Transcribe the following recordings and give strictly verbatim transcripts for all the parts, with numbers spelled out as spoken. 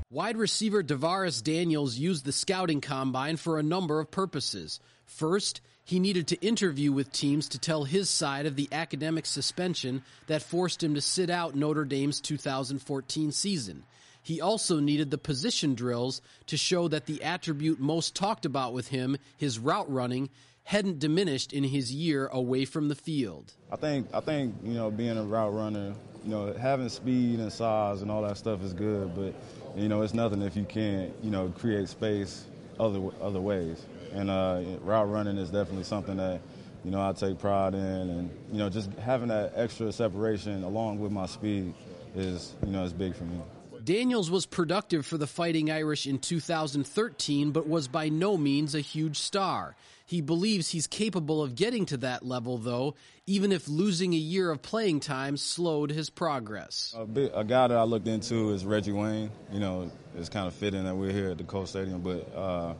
Wide receiver DeVaris Daniels used the scouting combine for a number of purposes. First, he needed to interview with teams to tell his side of the academic suspension that forced him to sit out Notre Dame's two thousand fourteen season. He also needed the position drills to show that the attribute most talked about with him, his route running, hadn't diminished in his year away from the field. I think, I think, you know, being a route runner, you know, having speed and size and all that stuff is good, but, you know, it's nothing if you can't, you know, create space other other ways. And uh, route running is definitely something that, you know, I take pride in. And, you know, just having that extra separation along with my speed is, you know, is big for me. Daniels was productive for the Fighting Irish in two thousand thirteen, but was by no means a huge star. He believes he's capable of getting to that level, though, even if losing a year of playing time slowed his progress. A, big, a guy that I looked into is Reggie Wayne. You know, it's kind of fitting that we're here at the Colts Stadium, but, uh,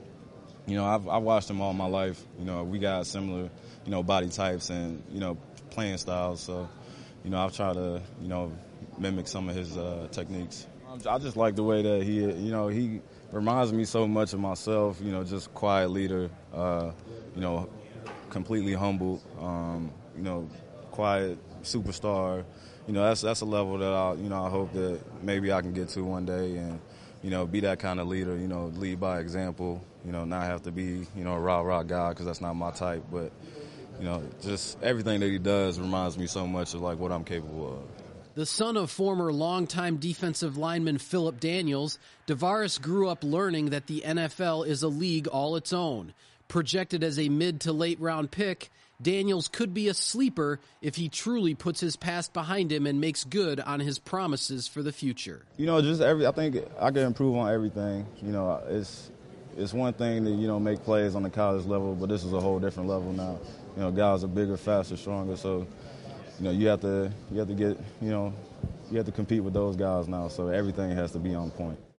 you know, I've, I've watched him all my life. You know, we got similar, you know, body types and, you know, playing styles. So, you know, I've tried to, you know, mimic some of his uh, techniques. I just like the way that he, you know, he reminds me so much of myself, you know, just quiet leader, uh, you know, completely humble, um, you know, quiet superstar. You know, that's that's a level that I, you know, I hope that maybe I can get to one day and, you know, be that kind of leader, you know, lead by example, you know, not have to be, you know, a rah-rah guy because that's not my type, but, you know, just everything that he does reminds me so much of, like, what I'm capable of. The son of former longtime defensive lineman Philip Daniels, DeVaris grew up learning that the N F L is a league all its own. Projected as a mid to late round pick, Daniels could be a sleeper if he truly puts his past behind him and makes good on his promises for the future. You know, just every, I think I can improve on everything. You know, it's it's one thing to, you know, make plays on the college level, but this is a whole different level now. You know, guys are bigger, faster, stronger, so you know, you have to you have to get, you know, you have to compete with those guys now, so everything has to be on point.